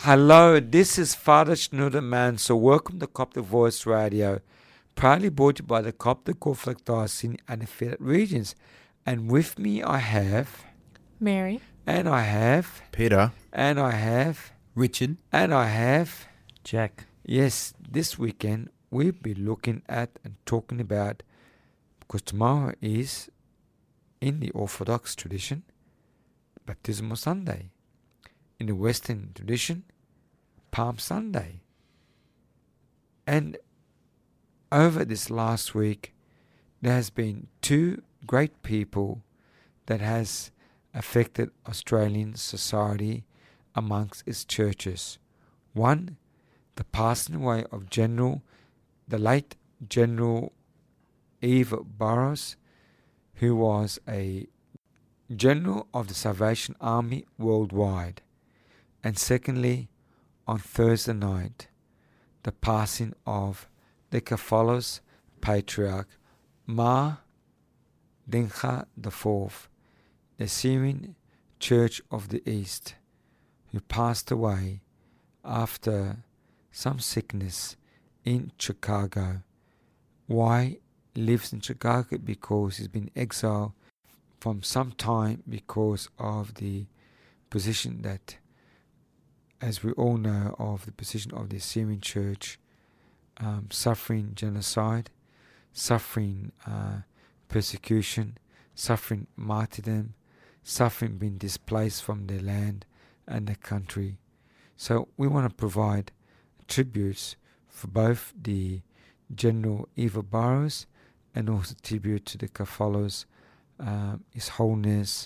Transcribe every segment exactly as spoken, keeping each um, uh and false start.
Hello, this is Father Shnudder Mansour. Welcome to Coptic Voice Radio, proudly brought to you by the Coptic Orthodox Diocese and affiliate regions. And with me I have Mary, and I have Peter, and I have Richard, and I have Jack. Yes, this weekend we'll be looking at and talking about, because tomorrow is, in the Orthodox tradition, Baptismal Sunday. In the Western tradition, Palm Sunday. And over this last week, there has been two great people that has affected Australian society amongst its churches. One, the passing away of General, the late General Eve Burrows, who was a General of the Salvation Army worldwide. And secondly, on Thursday night, the passing of the Catholos Patriarch Mar Dinha the Fourth, the Syrian Church of the East, who passed away after some sickness in Chicago. Why lives in Chicago? Because he's been exiled from some time because of the position that, as we all know, of the position of the Syrian Church, um, suffering genocide, suffering uh, persecution, suffering martyrdom, suffering being displaced from their land and their country. So we want to provide tributes for both the General Eva Burrows and also tribute to the Catholos, um, His Holiness,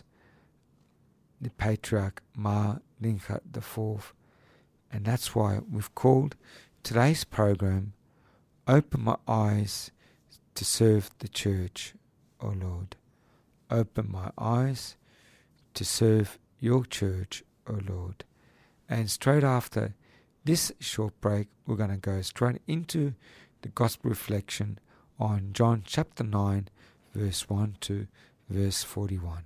the Patriarch Mar Dinha the Fourth. And that's why we've called today's program, Open My Eyes to Serve the Church, O Lord. Open my eyes to serve your church, O Lord. And straight after this short break, we're going to go straight into the Gospel reflection on John chapter nine, verse one to verse forty-one.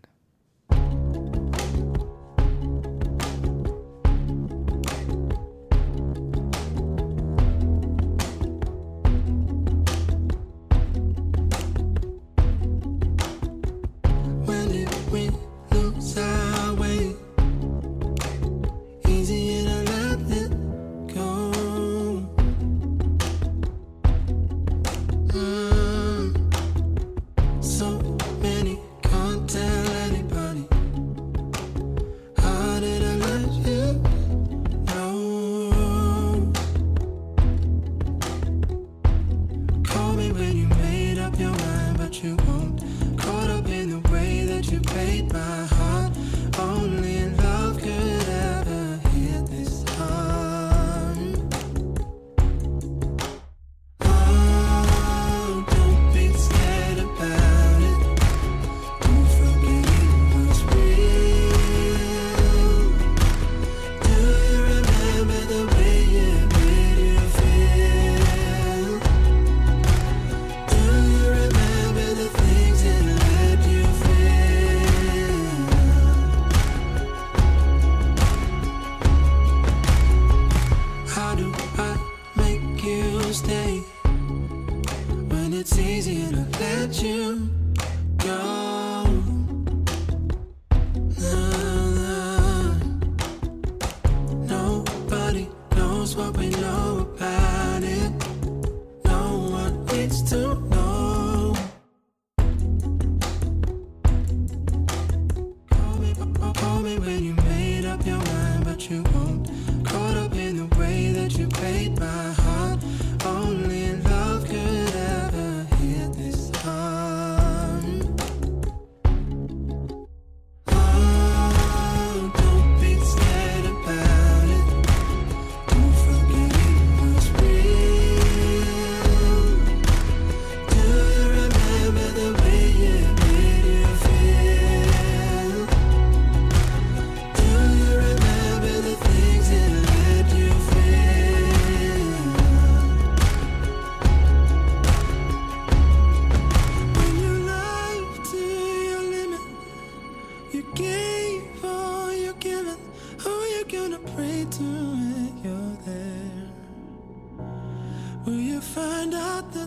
You gave all you're giving. Who you gonna pray to?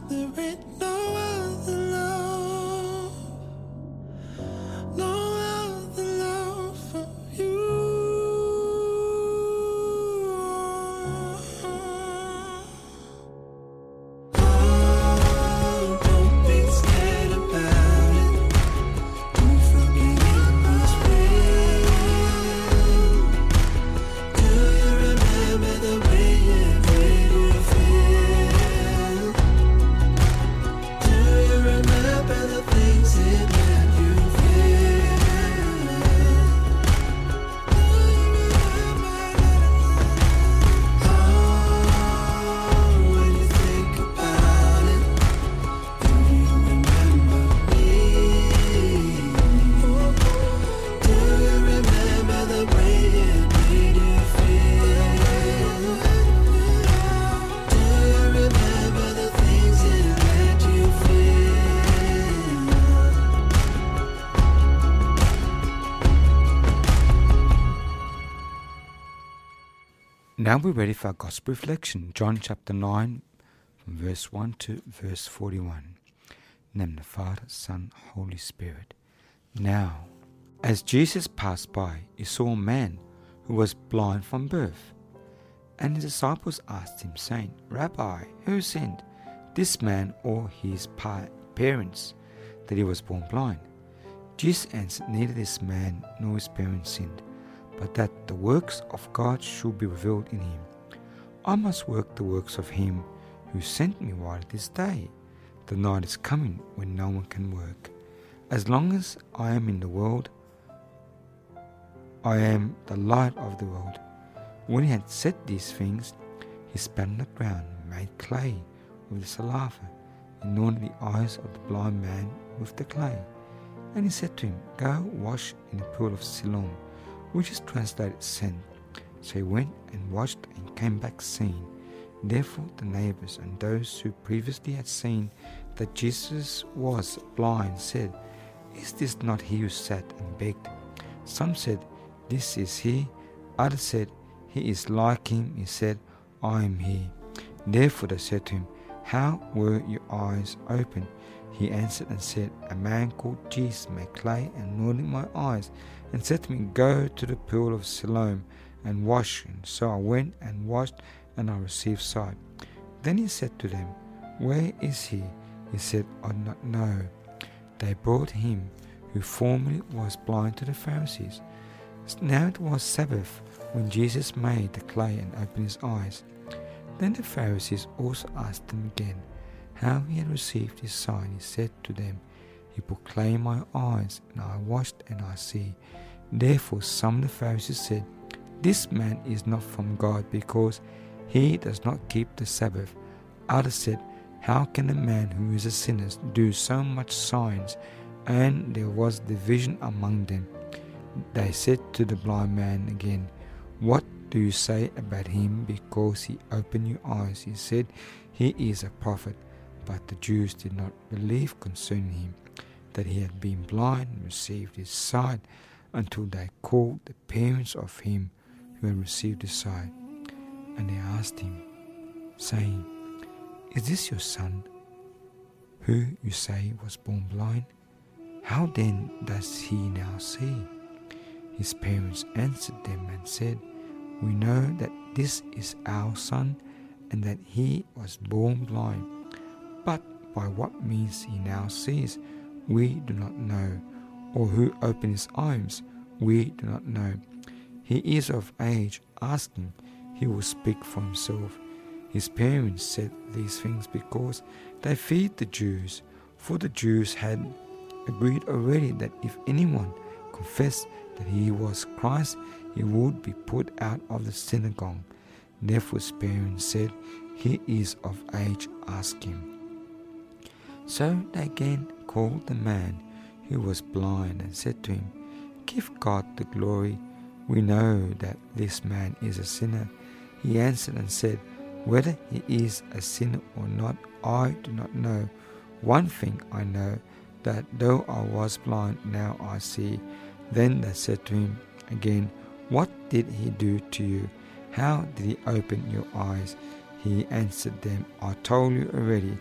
there ain't no other love, no other love for you. Oh, don't be scared about it. Don't forget it was real. Do you remember the way it made you feel? Do you remember the things it made you feel? Do you remember? Oh, when you think about it, do you remember me? Do you remember the way it made you feel? Do you remember the things it made you feel? Now we're ready for our Gospel reflection. John chapter nine, from verse one to verse forty-one. In the name of the Father, Son, Holy Spirit. Now, as Jesus passed by, he saw a man who was blind from birth. And his disciples asked him, saying, Rabbi, who sinned, this man or his pa- parents, that he was born blind? Jesus answered, neither this man nor his parents sinned, but that the works of God should be revealed in him. I must work the works of him who sent me while it is day. The night is coming when no one can work. As long as I am in the world, I am the light of the world. When he had said these things, he spat on the ground, made clay with the saliva, and anointed the eyes of the blind man with the clay. And he said to him, Go wash in the pool of Siloam, which is translated sent. So he went and washed and came back seeing. Therefore the neighbors and those who previously had seen that Jesus was blind said, Is this not he who sat and begged? Some said, This is he. Others said, He is like him. He said, I am he. Therefore they said to him, How were your eyes opened? He answered and said, A man called Jesus made clay and anointed my eyes, and said to me, Go to the pool of Siloam and wash. And so I went and washed, and I received sight. Then he said to them, Where is he? He said, I do not know. They brought him who formerly was blind to the Pharisees. Now it was Sabbath when Jesus made the clay and opened his eyes. Then the Pharisees also asked him again how he had received his sight. He said to them, He put clay in my eyes, and I washed, and I see. Therefore some of the Pharisees said, This man is not from God, because he does not keep the Sabbath. Others said, How can a man who is a sinner do so much signs? And there was division among them. They said to the blind man again, What do you say about him because he opened your eyes? He said, He is a prophet. But the Jews did not believe concerning him that he had been blind and received his sight, until they called the parents of him who had received his sight. And they asked him, saying, Is this your son, who you say was born blind? How then does he now see? His parents answered them and said, We know that this is our son, and that he was born blind. But by what means he now sees, we do not know, or who opened his eyes, we do not know. He is of age, ask him, he will speak for himself. His parents said these things because they feared the Jews, for the Jews had agreed already that if anyone confessed that he was Christ, he would be put out of the synagogue. Therefore his parents said, He is of age, ask him. So they again called the man who was blind and said to him, Give God the glory. We know that this man is a sinner. He answered and said, Whether he is a sinner or not, I do not know. One thing I know, that though I was blind, now I see. Then they said to him again, What did he do to you? How did he open your eyes? He answered them, I told you already,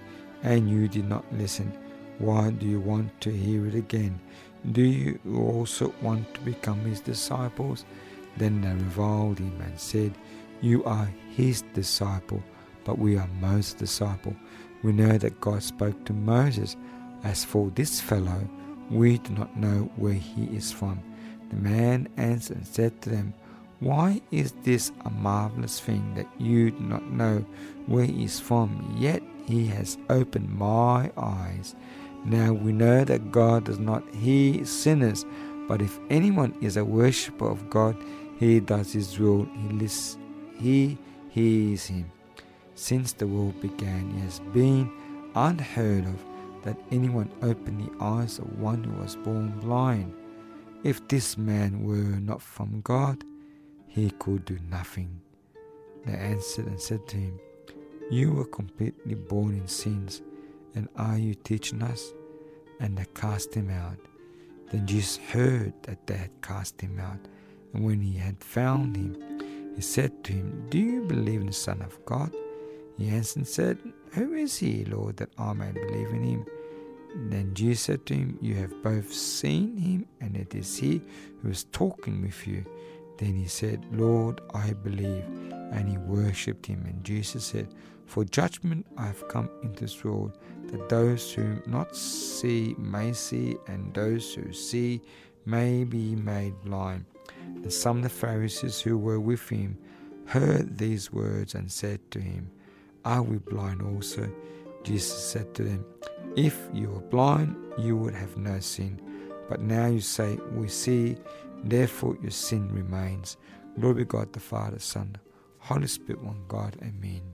and you did not listen. Why do you want to hear it again? Do you also want to become his disciples?" Then they reviled him and said, "You are his disciple, but we are Moses' disciple. We know that God spoke to Moses. As for this fellow, we do not know where he is from." The man answered and said to them, "Why is this a marvelous thing that you do not know where he is from? Yet he has opened my eyes. Now we know that God does not hear sinners, but if anyone is a worshipper of God, he does his will, he, lists, he hears him. Since the world began, it has been unheard of that anyone opened the eyes of one who was born blind. If this man were not from God, he could do nothing." They answered and said to him, "You were completely born in sins, and are you teaching us?" And they cast him out. Then Jesus heard that they had cast him out, and when he had found him, he said to him, "Do you believe in the Son of God?" He answered and said, "Who is he, Lord, that I may believe in him?" Then Jesus said to him, "You have both seen him, and it is he who is talking with you." Then he said, "Lord, I believe." And he worshipped him. And Jesus said, "For judgment I have come into this world, that those who not see may see, and those who see may be made blind." And some of the Pharisees who were with him heard these words and said to him, "Are we blind also?" Jesus said to them, "If you were blind, you would have no sin. But now you say, 'We see,' therefore your sin remains." Glory be God the Father, Son, Holy Spirit, one God. Amen.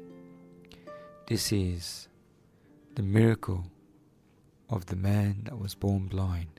This is the miracle of the man that was born blind.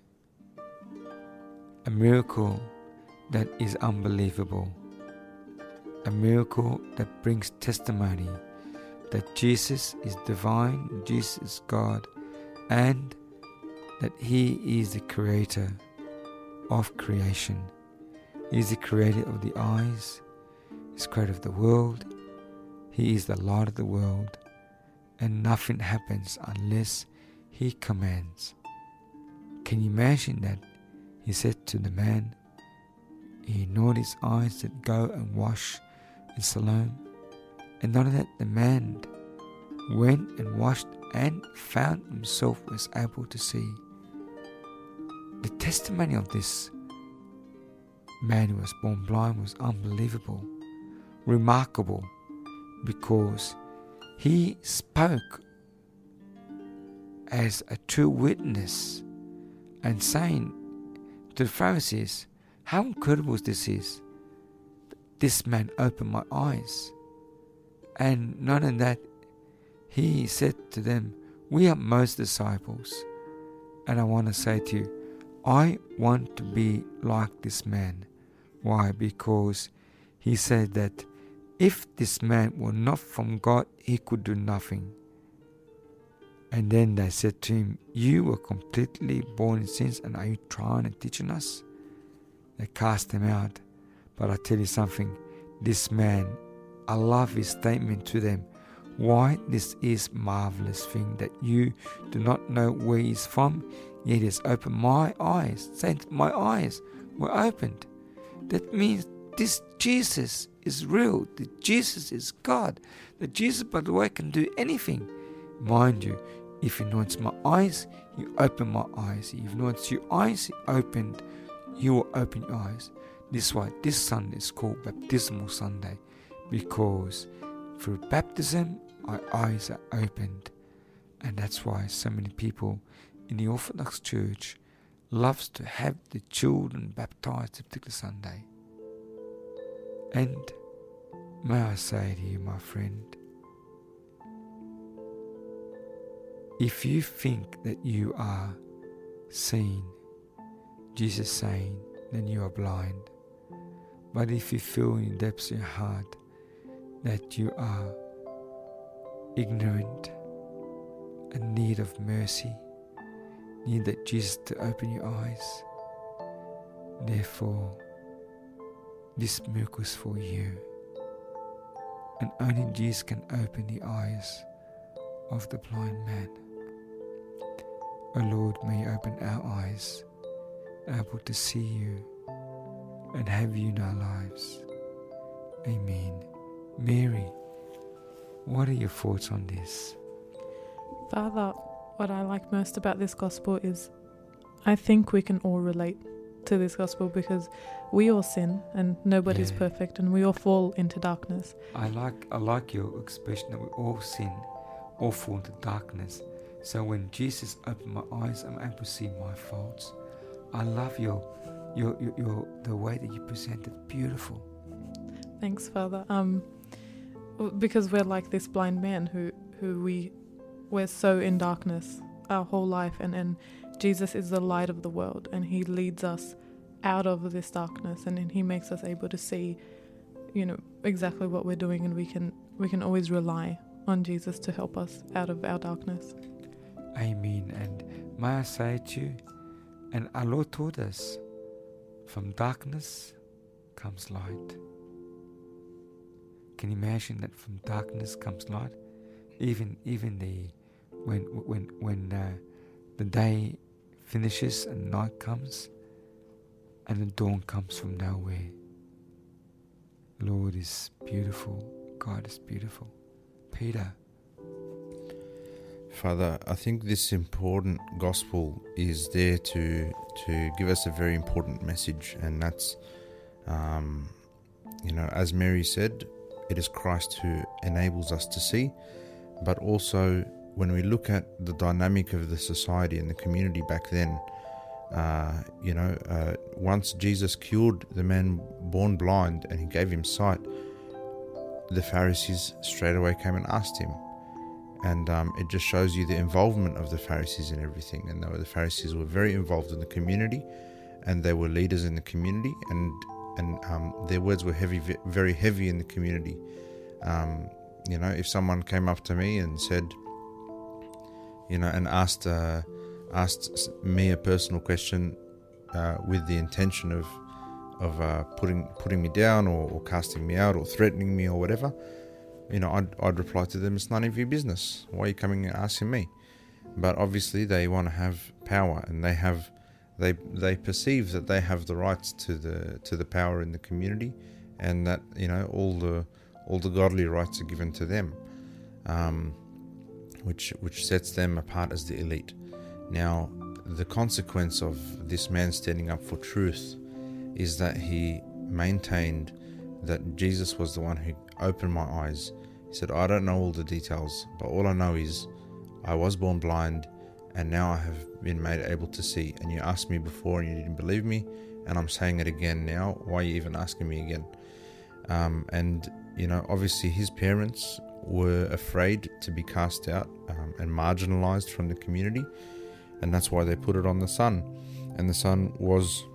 A miracle that is unbelievable. A miracle that brings testimony that Jesus is divine, Jesus is God, and that he is the creator of creation. He is the creator of the eyes, he is the creator of the world, he is the light of the world, and nothing happens unless he commands. Can you imagine that? He said to the man, he anointed his eyes, said, "Go and wash in Siloam." And not only that, the man went and washed and found himself was able to see. The testimony of this man who was born blind was unbelievable, remarkable, because he spoke as a true witness and saying to the Pharisees, how incredible this is. This man opened my eyes. And not only that, he said to them, "We are Moses' disciples." And I want to say to you, I want to be like this man. Why? Because he said that if this man were not from God, he could do nothing. And then they said to him, "You were completely born in sins, and are you trying and teaching us?" They cast him out. But I tell you something, this man, I love his statement to them. Why this is marvelous thing that you do not know where he's from, yet he has opened my eyes. Saints, my eyes were opened. That means this Jesus is real. That Jesus is God. That Jesus, by the way, can do anything. Mind you, if he anoints my eyes, you open my eyes. If he anoints your eyes, he opened, you will open your eyes. This is why this Sunday is called Baptismal Sunday, because through baptism, our eyes are opened. And that's why so many people in the Orthodox Church loves to have the children baptized on particular Sunday. And may I say to you, my friend, if you think that you are seeing, Jesus saying, then you are blind. But if you feel in the depths of your heart that you are ignorant and need of mercy, need that Jesus to open your eyes, therefore this miracle is for you. And only Jesus can open the eyes of the blind man. O Lord, may you open our eyes, able to see you and have you in our lives. Amen. Mary, what are your thoughts on this? Father, what I like most about this gospel is I think we can all relate to this gospel because we all sin and nobody's Yeah. perfect and we all fall into darkness. I like I like your expression that we all sin, all fall into darkness. So when Jesus opened my eyes, I'm able to see my faults. I love your your your, your the way that you present it. Beautiful. Thanks, Father. Um, w- because we're like this blind man who, who we, we're so in darkness our whole life, and, and Jesus is the light of the world, and he leads us out of this darkness, and, and he makes us able to see, you know, exactly what we're doing, and we can we can always rely on Jesus to help us out of our darkness. Amen. And may I say to you, and our Lord taught us, from darkness comes light. Can you imagine that from darkness comes light? Even even the when when when uh, the day finishes and night comes, and the dawn comes from nowhere. Lord is beautiful. God is beautiful. Peter. Father, I think this important gospel is there to to give us a very important message, and that's, um, you know, as Mary said, it is Christ who enables us to see, but also when we look at the dynamic of the society and the community back then, uh, you know, uh, once Jesus cured the man born blind and he gave him sight, the Pharisees straight away came and asked him. And um, it just shows you the involvement of the Pharisees in everything. And the Pharisees were very involved in the community, and they were leaders in the community, and and um, their words were heavy, very heavy in the community. Um, you know, if someone came up to me and said, you know, and asked uh, asked me a personal question uh, with the intention of of uh, putting putting me down or, or casting me out or threatening me or whatever, you know, I'd, I'd reply to them, it's none of your business. Why are you coming and asking me? But obviously they want to have power, and they have, they they perceive that they have the rights to the to the power in the community, and that, you know, all the all the godly rights are given to them, um, which which sets them apart as the elite. Now, the consequence of this man standing up for truth is that he maintained that Jesus was the one who opened my eyes. He said, I don't know all the details, but all I know is I was born blind, and now I have been made able to see. And you asked me before and you didn't believe me, and I'm saying it again now. Why are you even asking me again? Um, and, you know, obviously his parents were afraid to be cast out um, and marginalized from the community, and that's why they put it on the son. And the son was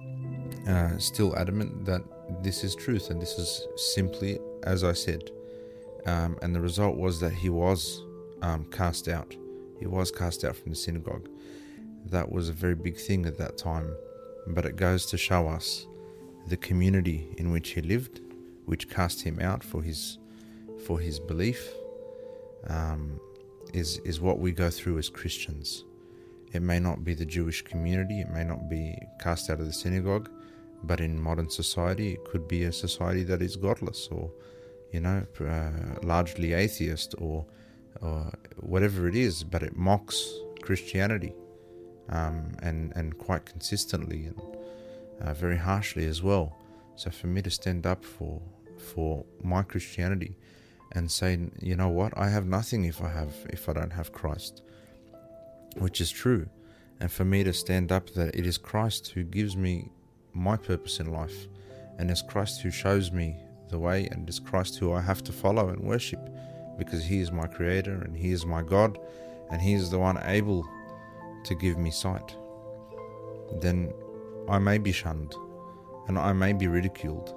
uh, still adamant that this is truth, and this is simply as I said. Um, and the result was that he was um, cast out. He was cast out from the synagogue. That was a very big thing at that time. But it goes to show us the community in which he lived, which cast him out for his for his belief, um, is is what we go through as Christians. It may not be the Jewish community, it may not be cast out of the synagogue, but in modern society, it could be a society that is godless, or, you know, uh, largely atheist, or, or whatever it is, but it mocks Christianity, um, and, and quite consistently, and uh, very harshly as well. So for me to stand up for for my Christianity and say, you know what, I have nothing if I have if I don't have Christ, which is true. And for me to stand up that it is Christ who gives me my purpose in life, and it's Christ who shows me the way, and it's Christ who I have to follow and worship, because he is my creator and he is my God, and he is the one able to give me sight. Then I may be shunned and I may be ridiculed,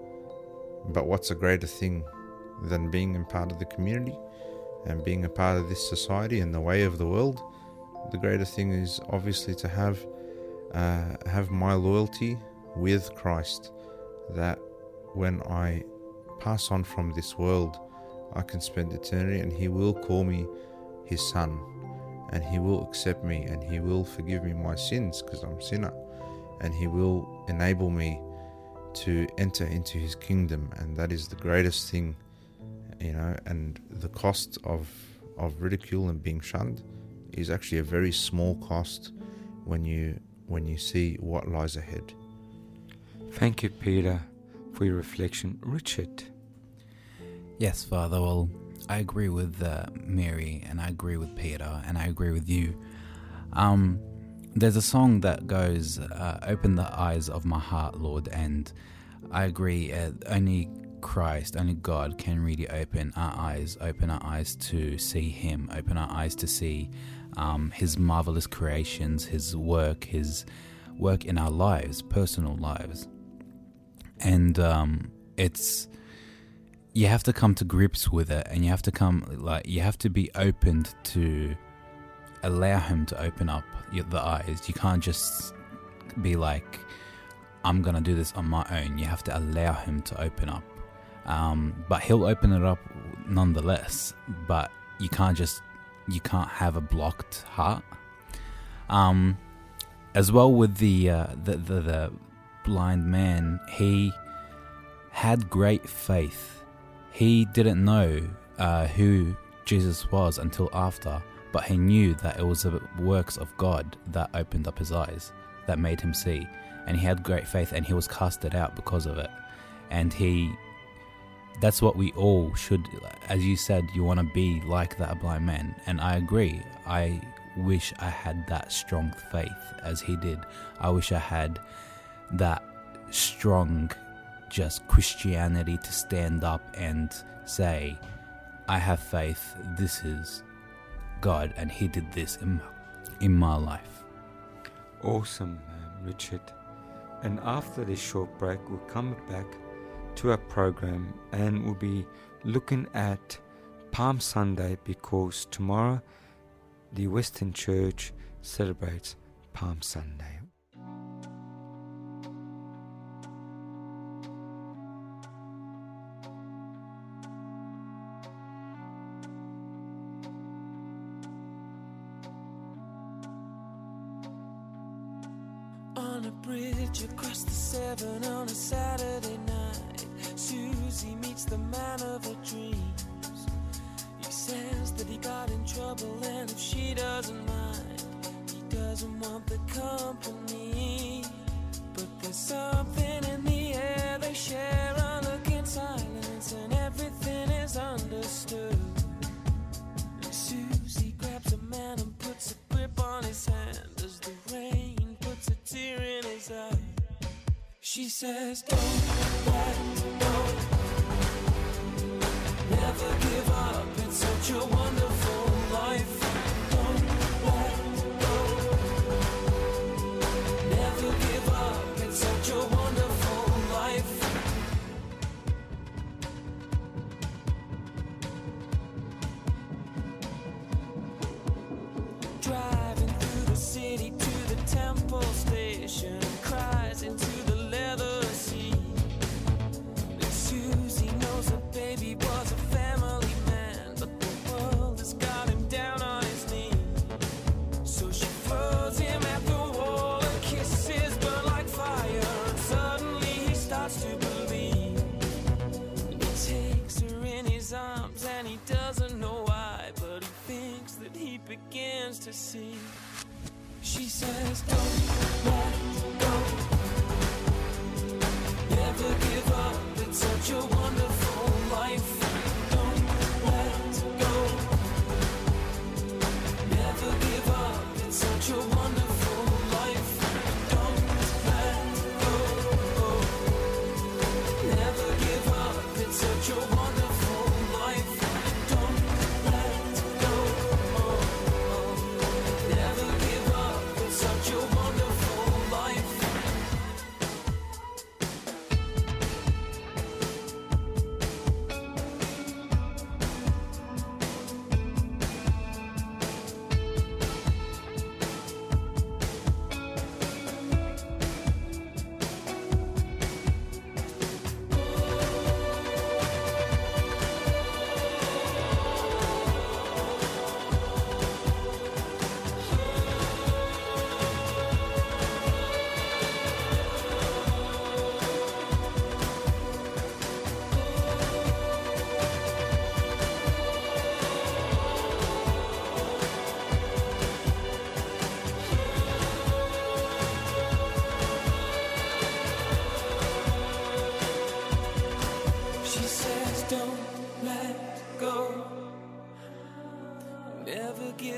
but what's a greater thing than being a part of the community and being a part of this society and the way of the world? The greater thing is obviously to have uh, have my loyalty with Christ, that when I pass on from this world, I can spend eternity, and he will call me his son, and he will accept me, and he will forgive me my sins because I'm a sinner, and he will enable me to enter into his kingdom. And that is the greatest thing, you know. And the cost of of ridicule and being shunned is actually a very small cost when you when you see what lies ahead. Thank you, Peter, for your reflection. Richard. Yes, Father. Well, I agree with uh, Mary, and I agree with Peter, and I agree with you. Um, there's a song that goes, uh, "Open the eyes of my heart, Lord," and I agree. Uh, only Christ, only God can really open our eyes, open our eyes to see Him, open our eyes to see um, His marvelous creations, His work, His work in our lives, personal lives. And um, it's you have to come to grips with it, and you have to come like you have to be opened to allow Him to open up the eyes. You can't just be like, I'm gonna do this on my own. You have to allow Him to open up, um, but He'll open it up nonetheless. But you can't just you can't have a blocked heart. Um, as well with the uh, the, the the blind man, he had great faith. He didn't know uh, who Jesus was until after, but he knew that it was the works of God that opened up his eyes, that made him see. And he had great faith, and he was casted out because of it. And he, that's what we all should, as you said, you want to be like that blind man. And I agree. I wish I had that strong faith as he did. I wish I had that strong just Christianity to stand up and say, I have faith, this is God, and He did this in, in my life. Awesome, um, Richard. And after this short break, we'll come back to our program, and we'll be looking at Palm Sunday, because tomorrow the Western Church celebrates Palm Sunday. On a bridge across the Severn on a Saturday night, Susie meets the man of her dreams. He says that he got in trouble, and if she doesn't mind, he doesn't want the company. But there's something in the air, they share a look in silence, and everything is understood. And Susie grabs a man and puts a grip on his hand as the rain puts a tear in his eye. She says, don't let go, never give up, it's such a wonderful life. Don't let go, never give up, it's such a wonderful life. Driving through the city to the temple station, cries into the leather seat. And Susie knows her baby was a family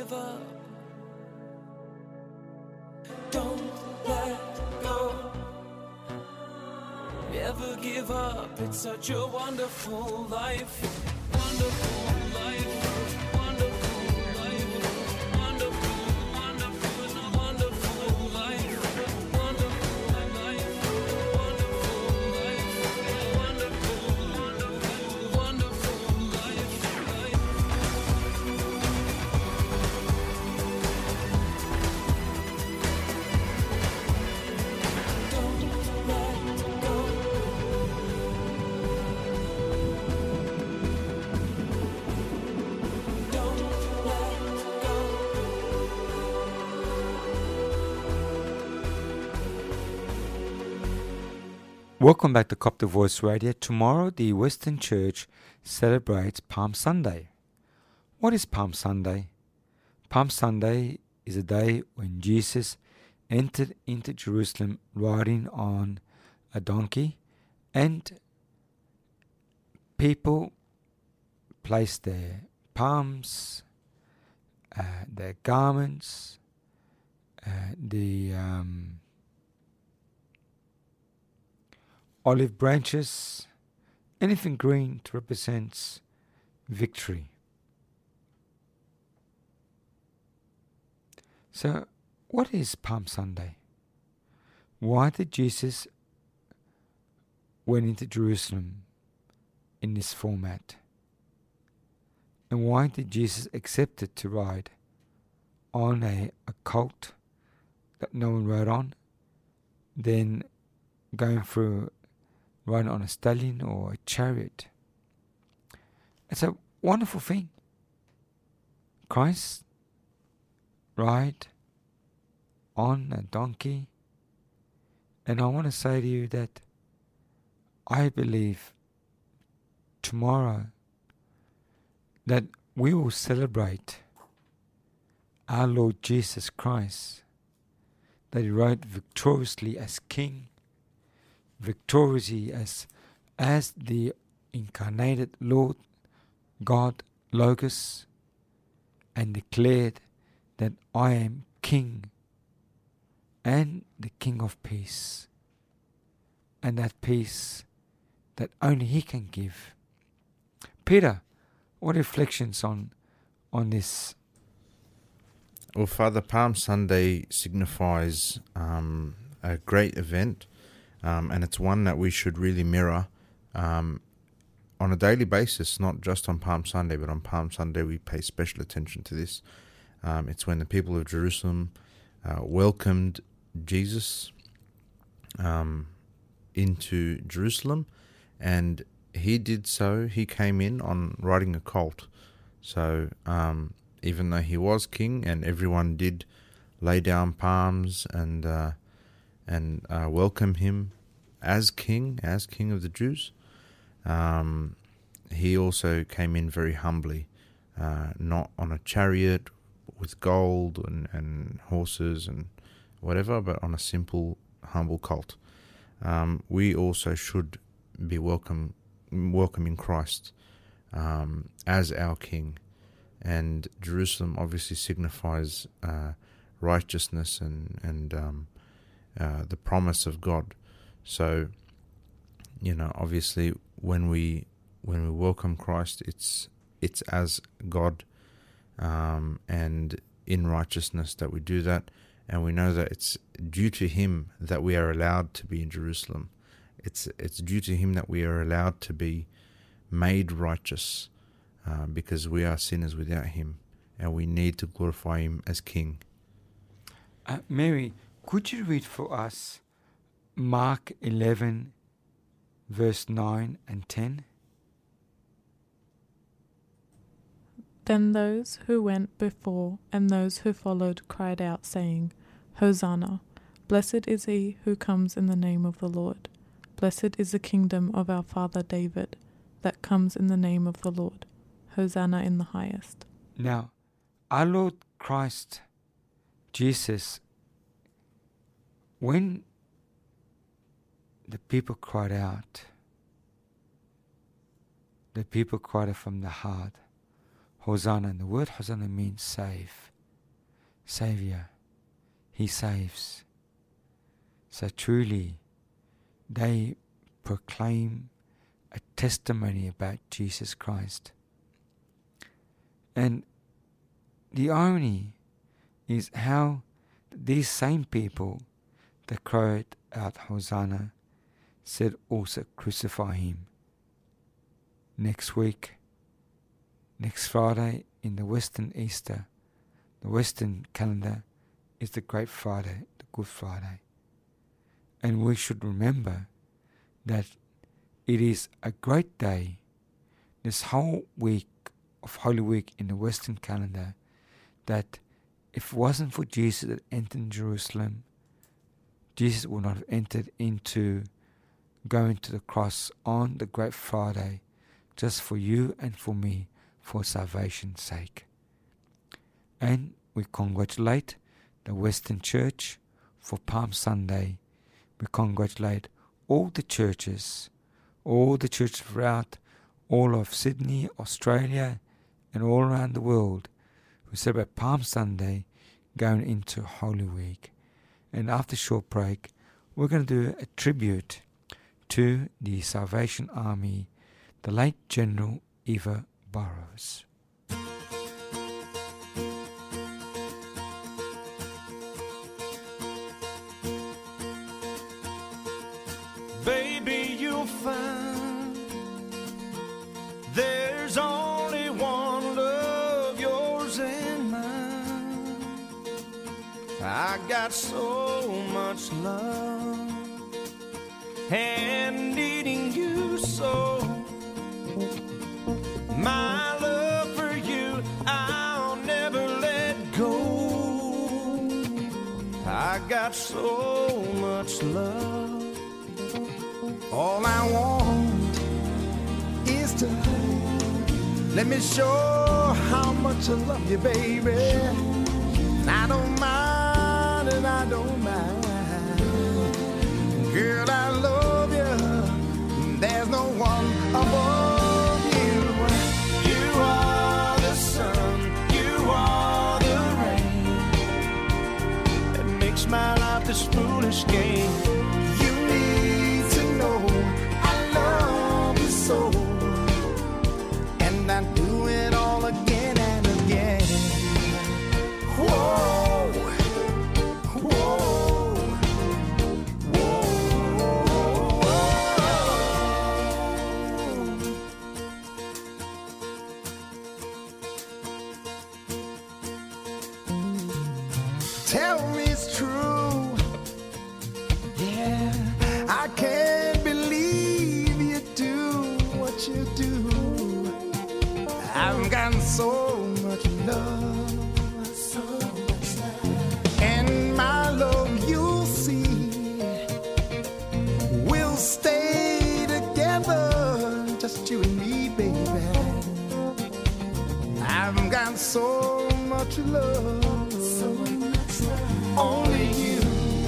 give up. Don't let go. Never give up. It's such a wonderful life. Wonderful life. Welcome back to Coptic Voice Radio. Tomorrow, the Western Church celebrates Palm Sunday. What is Palm Sunday? Palm Sunday is a day when Jesus entered into Jerusalem riding on a donkey, and people placed their palms, uh, their garments, uh, the um, olive branches, anything green to represent victory. So, what is Palm Sunday? Why did Jesus went into Jerusalem in this format? And why did Jesus accept it to ride on a, a colt that no one rode on, then going through riding on a stallion or a chariot? It's a wonderful thing. Christ ride on a donkey. And I want to say to you that I believe tomorrow that we will celebrate our Lord Jesus Christ, that He rode victoriously as King, victoriously as as the incarnated Lord God Logos, and declared that I am King and the King of peace, and that peace that only He can give. Peter, what reflections on on this? Well, Father, Palm Sunday signifies um, a great event. Um, and it's one that we should really mirror um, on a daily basis, not just on Palm Sunday, but on Palm Sunday we pay special attention to this. Um, it's when the people of Jerusalem uh, welcomed Jesus um, into Jerusalem, and He did so. He came in on riding a colt. So um, even though He was king, and everyone did lay down palms and uh, and uh, welcome Him as king, as king of the Jews, um, He also came in very humbly, uh, not on a chariot with gold and, and horses and whatever, but on a simple, humble colt. Um, we also should be welcome, welcoming Christ um, as our King, and Jerusalem obviously signifies uh, righteousness and and um, uh, the promise of God. So, you know, obviously, when we when we welcome Christ, it's it's as God um, and in righteousness that we do that, and we know that it's due to Him that we are allowed to be in Jerusalem. It's it's due to Him that we are allowed to be made righteous, uh, because we are sinners without Him, and we need to glorify Him as King. Uh, Mary, could you read for us Mark eleven, verse nine and ten? Then those who went before and those who followed cried out, saying, Hosanna! Blessed is he who comes in the name of the Lord. Blessed is the kingdom of our father David, that comes in the name of the Lord. Hosanna in the highest. Now, our Lord Christ, Jesus, when the people cried out, the people cried out from the heart, Hosanna. And the word Hosanna means save. Saviour. He saves. So truly, they proclaim a testimony about Jesus Christ. And the irony is how these same people that cried out Hosanna said also crucify him. Next week, next Friday in the Western Easter, the Western calendar, is the Great Friday, the Good Friday. And we should remember that it is a great day, this whole week of Holy Week in the Western calendar, that if it wasn't for Jesus that entered Jerusalem, Jesus would not have entered into going to the cross on the Great Friday, just for you and for me, for salvation's sake. And we congratulate the Western Church for Palm Sunday. We congratulate all the churches, all the churches throughout all of Sydney, Australia, and all around the world who celebrate Palm Sunday going into Holy Week. And after a short break, we're going to do a tribute to the Salvation Army, the late General Eva Burrows. Baby, you'll find there's only one love, yours and mine. I got so much love and needing you so. My love for you, I'll never let go. I got so much love. All I want is to let me show how much I love you, baby. And I don't mind, and I don't mind. Girl, I love you. There's no one above you. You are the sun, you are the rain that makes my life this foolish game. And I do it all again and again. Whoa, whoa, whoa, whoa. Tell me it's true. Yeah, I can't believe you do what you do. I've got so much love, so much love. And my love, you'll see, we'll stay together, just you and me, baby. I've got so much love, so much love. Only you.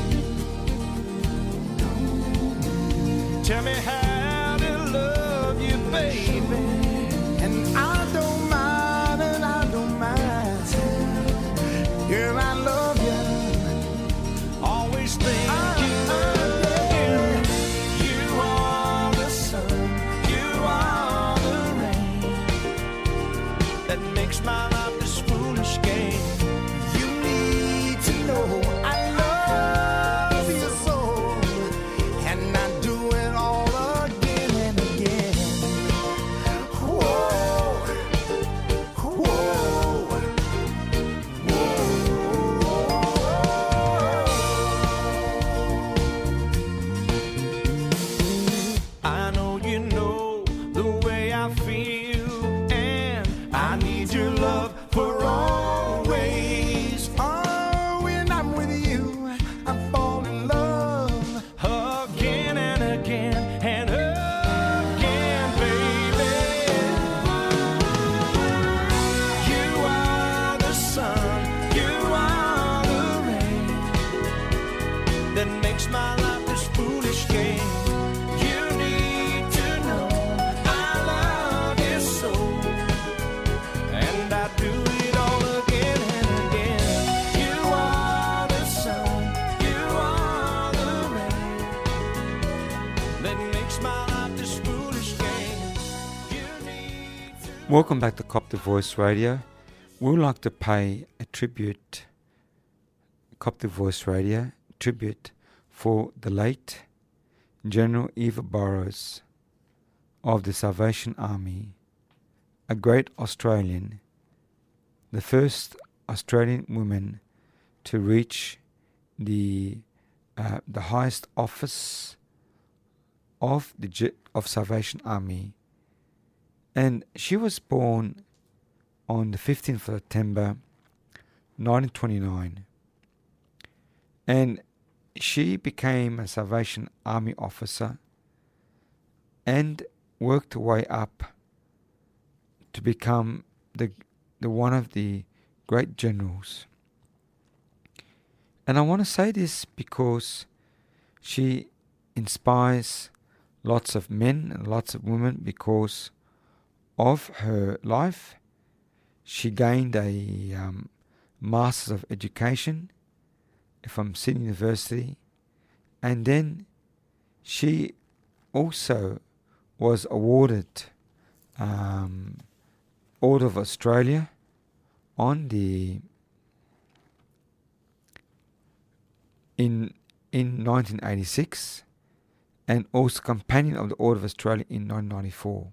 Tell me how to love you, baby. And I don't mind, and I don't mind. Girl, I love you. Always think of you. You are the sun, you are the rain that makes my life this foolish game. You need to know I love you so, and I do it all again and again. Whoa, whoa, whoa. I know you know the way I feel, and I need your love for always. Oh, when I'm with you, I fall in love again and again and again, baby. You are the sun, you are the rain that makes my life this foolish game. You need to know I love you so, and I do it all again and again. You that makes my life this foolish game. You need to Welcome back to Coptic Voice Radio. We'd like to pay a tribute, Coptic Voice Radio, tribute for the late General Eva Burrows of the Salvation Army, a great Australian, the first Australian woman to reach the uh, the highest office of the Ge- of Salvation Army, and she was born on the fifteenth of September nineteen twenty-nine, and she became a Salvation Army officer and worked her way up to become the the one of the great generals. And I want to say this because she inspires lots of men and lots of women because of her life. She gained a um, Master's of Education from Sydney University, and then she also was awarded um, Order of Australia on the in in nineteen eighty-six, and also Companion of the Order of Australia in nineteen ninety-four.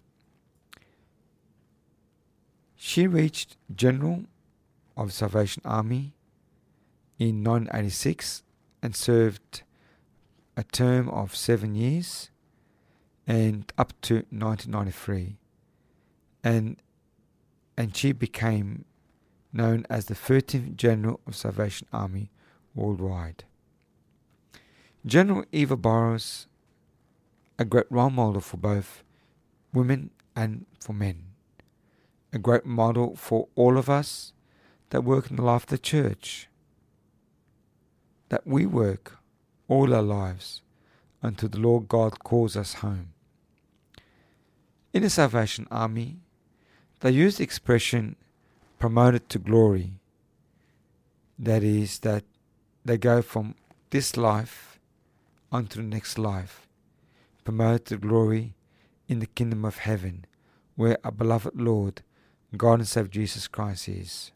She reached General of the Salvation Army in nineteen eighty-six and served a term of seven years and up to nineteen ninety-three, and and she became known as the thirteenth General of Salvation Army worldwide. General Eva Burrows, a great role model for both women and for men, a great model for all of us that work in the life of the church, that we work all our lives until the Lord God calls us home. In the Salvation Army, they use the expression promoted to glory. That is, that they go from this life onto the next life, promoted to glory in the kingdom of heaven, where our beloved Lord, God and Savior Jesus Christ is.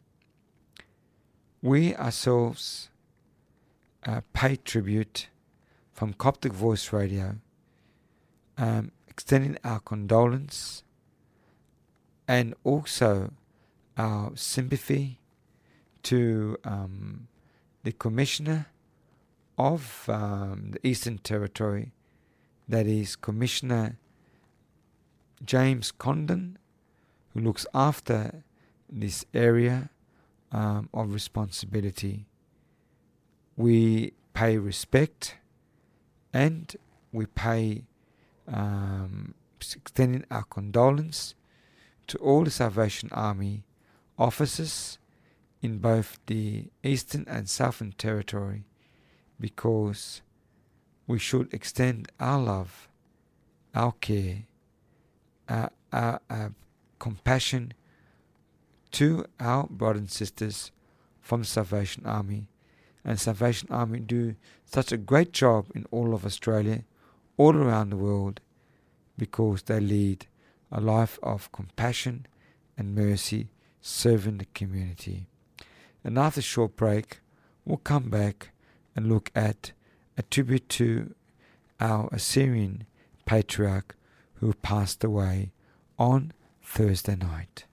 We ourselves uh, pay tribute from Coptic Voice Radio, um, extending our condolence and also our sympathy to um, the Commissioner of um, the Eastern Territory, that is Commissioner James Condon, who looks after this area um, of responsibility. We pay respect and we pay um, extending our condolence to all the Salvation Army officers in both the Eastern and Southern Territory, because we should extend our love, our care, our, our, our compassion to our brothers and sisters from the Salvation Army. And Salvation Army do such a great job in all of Australia, all around the world, because they lead a life of compassion and mercy, serving the community. And after a short break, we'll come back and look at a tribute to our Assyrian patriarch who passed away on Thursday night.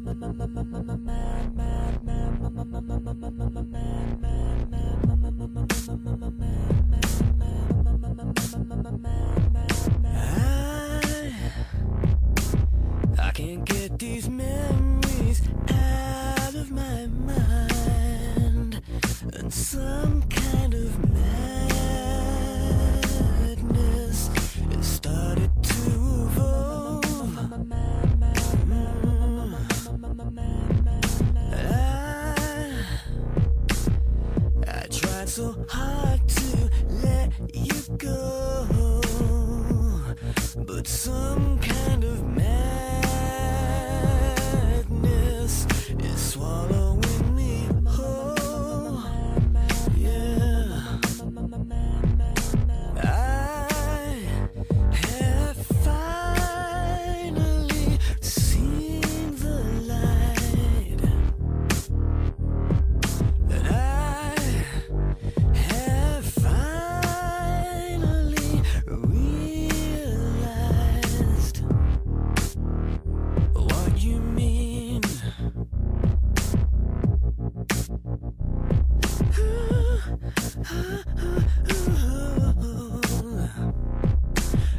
I, I can't get these memories out of my mind, and some kind of madness has started to evolve. I, I tried so hard to let you go, but some kind of madness is swallowing me whole. Yeah.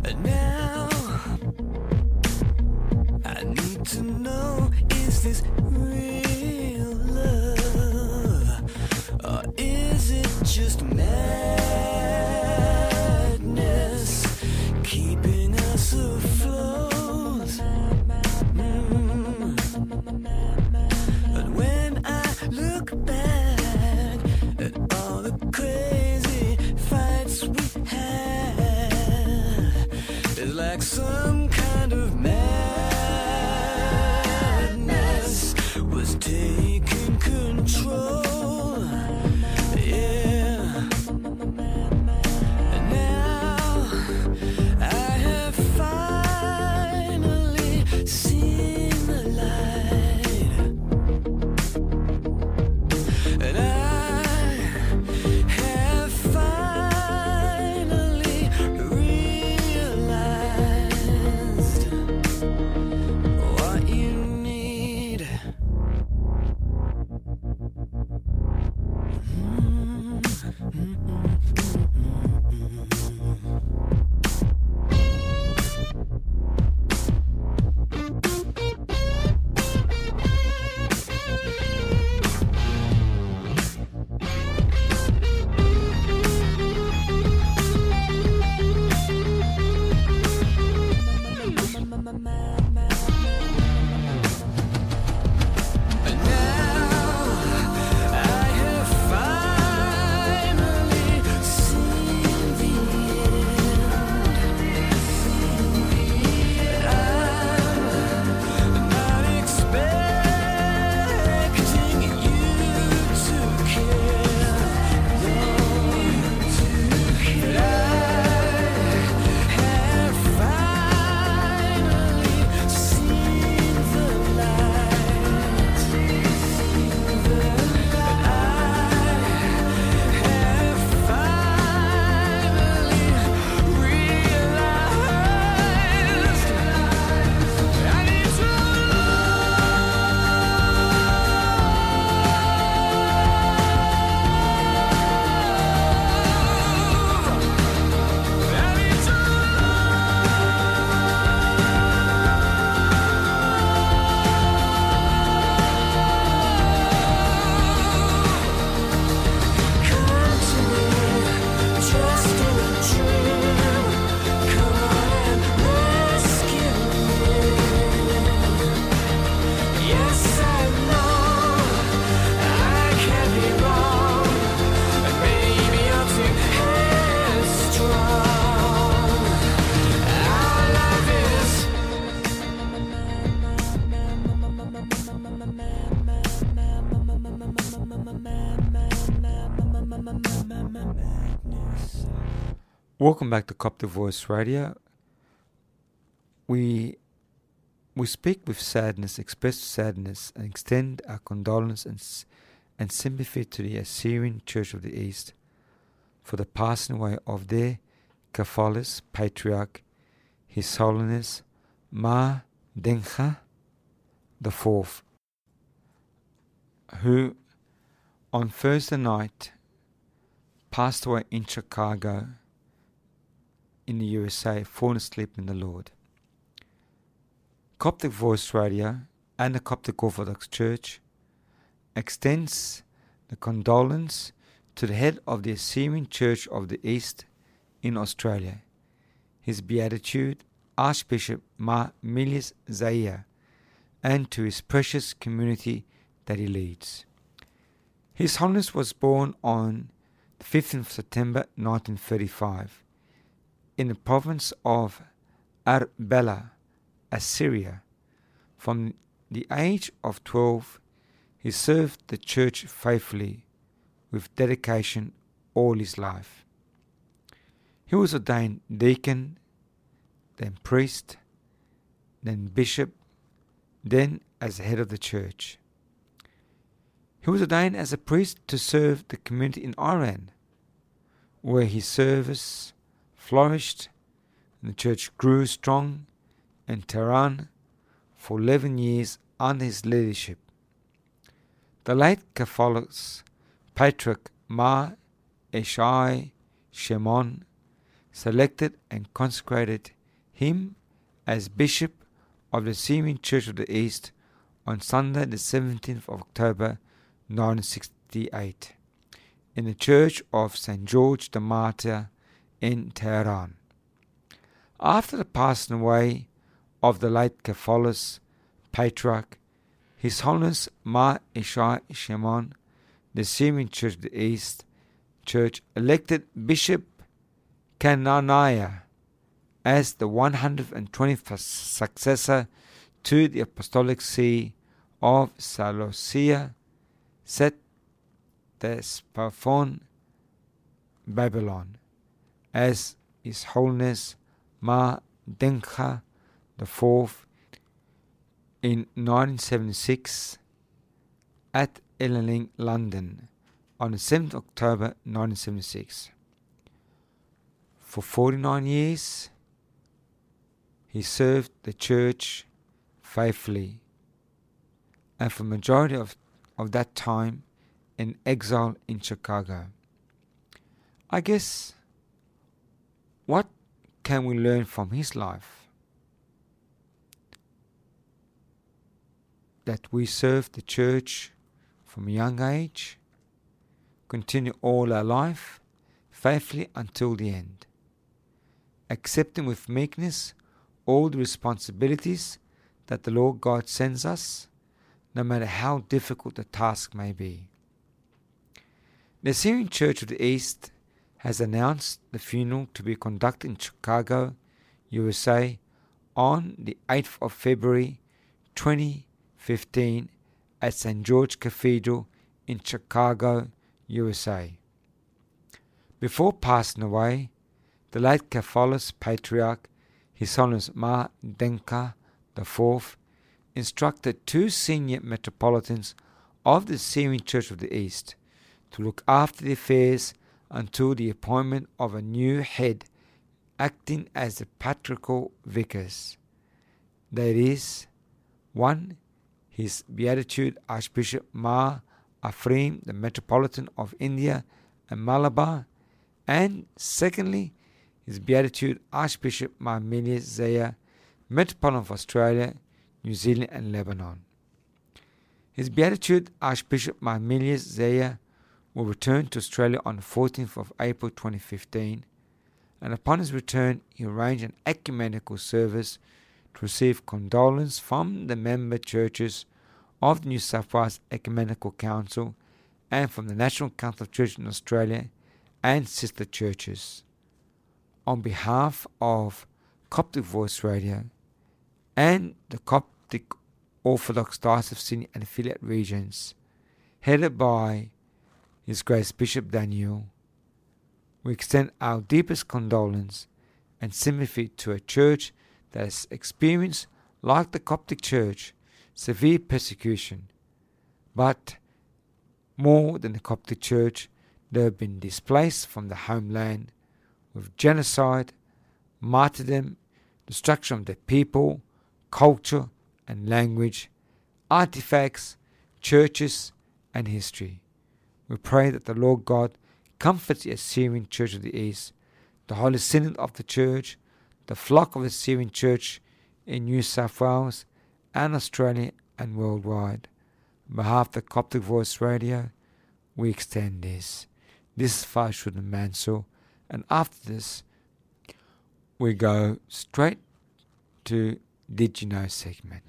And now I need to know, is this real love, or is it just madness keeping us afloat? Mm. And when I look back at all the crazy fights we had, it's like some kind of madness was taking control. Yeah. And now I have finally seen the light, and I have finally realized what you need. And now I have finally seen the end. I'm not expecting you to care, no, but I have finally seen the light, and I have finally realized I need to I need to come to me, just in a dream. Come on and rescue me. Yes, I know I can be wrong, and maybe I'm too headstrong. Our life is madness. Welcome back to Coptic Voice Radio. We we speak with sadness, express sadness, and extend our condolence and, s- and sympathy to the Assyrian Church of the East for the passing away of their Catholicos Patriarch, His Holiness Ma Dengha the Fourth, who on Thursday night passed away in Chicago in the U S A, fallen asleep in the Lord. Coptic Voice Radio and the Coptic Orthodox Church extends the condolence to the head of the Assyrian Church of the East in Australia, His Beatitude Archbishop Ma Milius Zaia, and to his precious community that he leads. His Holiness was born on the fifteenth of September nineteen thirty-five in the province of Arbela, Assyria. From the age of twelve, he served the church faithfully with dedication all his life. He was ordained deacon, then priest, then bishop, then as the head of the church. He was ordained as a priest to serve the community in Iran, where his service flourished and the church grew strong, in Tehran for eleven years under his leadership. The late Catholicos Patriarch Ma Eshai Shimon selected and consecrated him as Bishop of the Syrian Church of the East on Sunday the seventeenth of October nineteen sixty-eight in the Church of Saint George the Martyr in Tehran. After the passing away of the late Catholicos Patriarch, His Holiness Ma Ishai Shimon, the Syrian Church of the East Church elected Bishop Kananiah as the one hundred twenty-first successor to the Apostolic See of Seleucia, Set Ctesiphon, Babylon, as His Holiness Ma Denka the Fourth in nineteen seventy-six at Ealing, London, on the seventh of October nineteen seventy-six. For forty-nine years, he served the church faithfully, and for the majority of, of that time in exile in Chicago. I guess, what can we learn from his life? That we serve the church from a young age, continue all our life faithfully until the end, accepting with meekness all the responsibilities that the Lord God sends us, no matter how difficult the task may be. The Syrian Church of the East has announced the funeral to be conducted in Chicago, U S A, on the eighth of February twenty fifteen at Saint George Cathedral in Chicago, U S A. Before passing away, the late Catholicos Patriarch, His Holiness Ma Denka the Fourth, instructed two senior metropolitans of the Syrian Church of the East to look after the affairs until the appointment of a new head acting as the patriarchal vicars. That is, one, His Beatitude Archbishop Ma Afrim, the Metropolitan of India and Malabar, and secondly, His Beatitude Archbishop Ma Milius Zaya, Metropolitan of Australia, New Zealand and Lebanon. His Beatitude Archbishop Ma Milius Zaya will return to Australia on the fourteenth of April twenty fifteen, and upon his return he arranged an ecumenical service to receive condolence from the member churches of the New South Wales Ecumenical Council and from the National Council of Churches in Australia and sister churches. On behalf of Coptic Voice Radio and the Coptic Orthodox Diocese of Sydney and affiliate regions, headed by His Grace Bishop Daniel, we extend our deepest condolence and sympathy to a church that has experienced, like the Coptic Church, severe persecution. But more than the Coptic Church, they have been displaced from the homeland with genocide, martyrdom, destruction of their people, culture and language, artifacts, churches and history. We pray that the Lord God comforts the Assyrian Church of the East, the Holy Synod of the Church, the flock of the Assyrian Church in New South Wales and Australia and worldwide. On behalf of the Coptic Voice Radio, we extend this. This is Farshud Mansur, and after this, we go straight to Did You Know segment.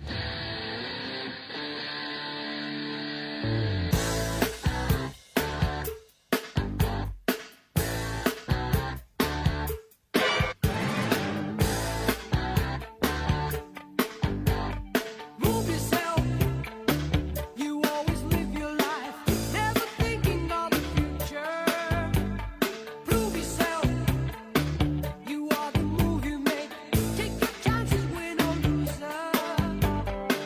You are the move you make. Take your chances, win or lose.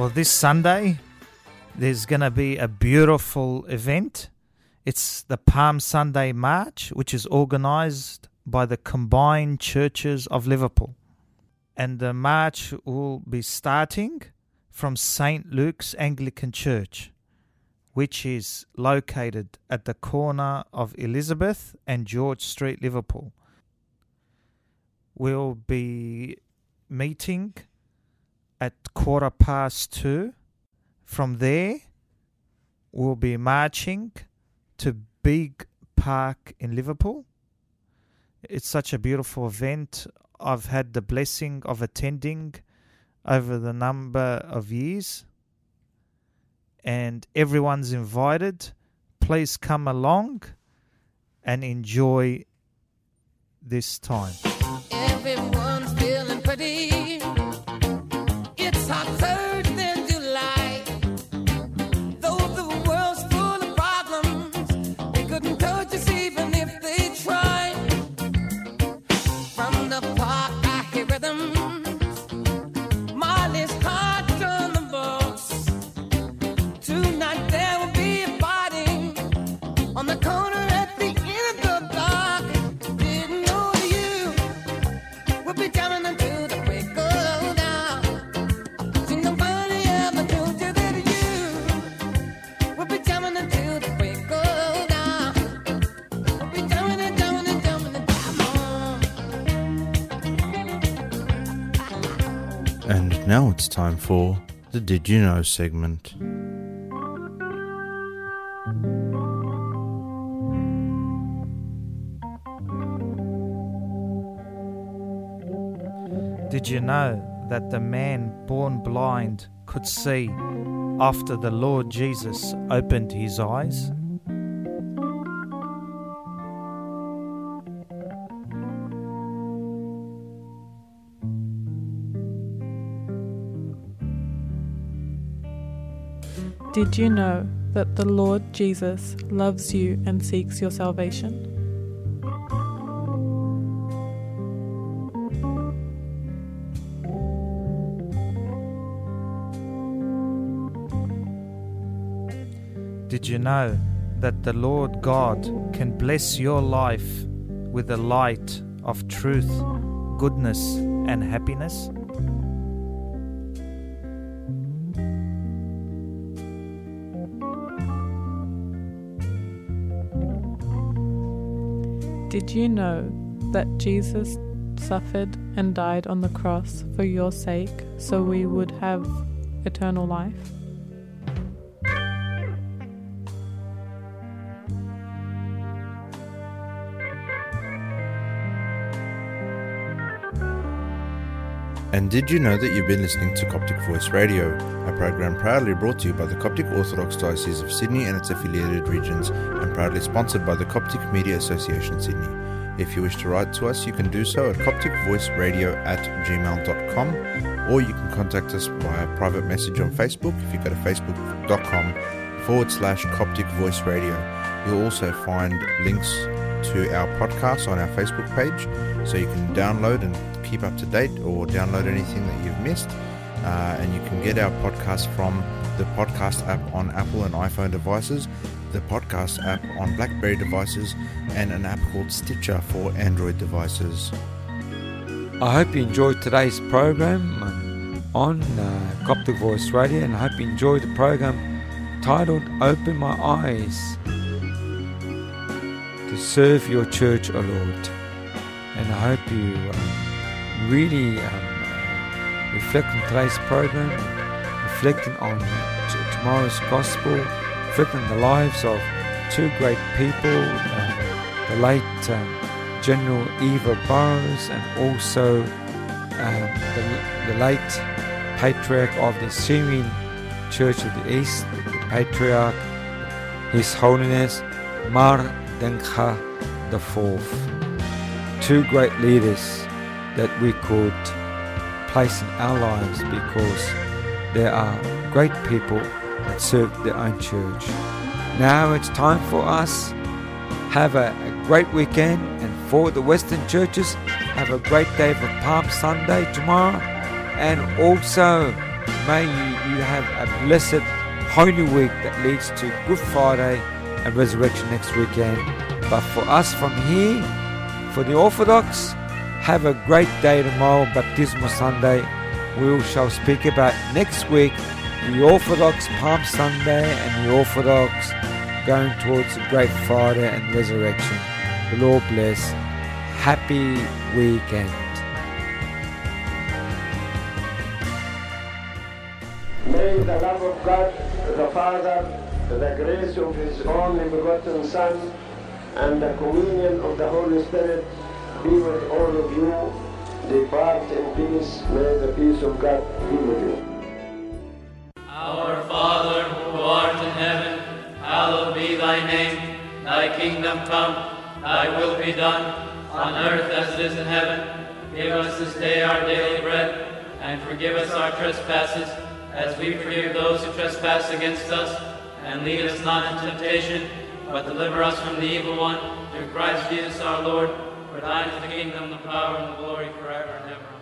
Well, this Sunday, there's going to be a beautiful event. It's the Palm Sunday March, which is organised by the Combined Churches of Liverpool. And the march will be starting from Saint Luke's Anglican Church, which is located at the corner of Elizabeth and George Street, Liverpool. We'll be meeting at quarter past two. From there, we'll be marching to Big Park in Liverpool. It's such a beautiful event. I've had the blessing of attending over the number of years. And everyone's invited. Please come along and enjoy this time. Everyone's feeling pretty. It's hot Thursday in July. Though the world's full of problems, they couldn't touch us even if they tried. From the park I hear rhythms. Molly's heart on the box. Tonight there will be a party on the corner at the end of the block. Didn't know you would be jamming until the break of dawn. See nobody ever told you that you would be jamming until the break of dawn. Would be jamming and jamming and jamming and jam on. And now it's time for the Did You Know segment. Did you know that the man born blind could see after the Lord Jesus opened his eyes? Did you know that the Lord Jesus loves you and seeks your salvation? Did you know that the Lord God can bless your life with the light of truth, goodness, and happiness? Did you know that Jesus suffered and died on the cross for your sake so we would have eternal life? And did you know that you've been listening to Coptic Voice Radio, a program proudly brought to you by the Coptic Orthodox Diocese of Sydney and its affiliated regions, and proudly sponsored by the Coptic Media Association Sydney. If you wish to write to us, you can do so at copticvoiceradio at gmail dot com, or you can contact us via private message on Facebook if you go to facebook.com forward slash Coptic Voice Radio. You'll also find links to our podcast on our Facebook page, so you can download and keep up to date or download anything that you've missed. Uh, and you can get our podcast from the podcast app on Apple and iPhone devices, the podcast app on BlackBerry devices, and an app called Stitcher for Android devices. I hope you enjoyed today's program on uh, Coptic Voice Radio, and I hope you enjoyed the program titled Open My Eyes to Serve Your Church, O Lord. And I hope you um, really um, reflect on today's program, reflecting on t- tomorrow's gospel, reflecting on the lives of two great people, uh, the late um, General Eva Burrows, and also um, the, the late Patriarch of the Syrian Church of the East, the Patriarch, His Holiness Mar Dencha the Fourth. Two great leaders that we could place in our lives because there are great people that serve their own church. Now it's time for us. Have a, a great weekend, and for the Western churches, have a great day for Palm Sunday tomorrow, and also may you, you have a blessed Holy Week that leads to Good Friday and Resurrection next weekend. But for us from here, for the Orthodox, have a great day tomorrow, Baptismal Sunday. We shall speak about next week the Orthodox Palm Sunday and the Orthodox going towards the Great Friday and Resurrection. The Lord bless. Happy weekend. May the love of God, the Father, the grace of His only begotten Son, and the communion of the Holy Spirit be with all of you. Depart in peace. May the peace of God be with you. Our Father, who art in heaven, hallowed be thy name. Thy kingdom come, thy will be done, on earth as it is in heaven. Give us this day our daily bread, and forgive us our trespasses, as we forgive those who trespass against us. And lead us not into temptation, but deliver us from the evil one. Through Christ Jesus our Lord. For thine is the kingdom, the power, and the glory forever and ever.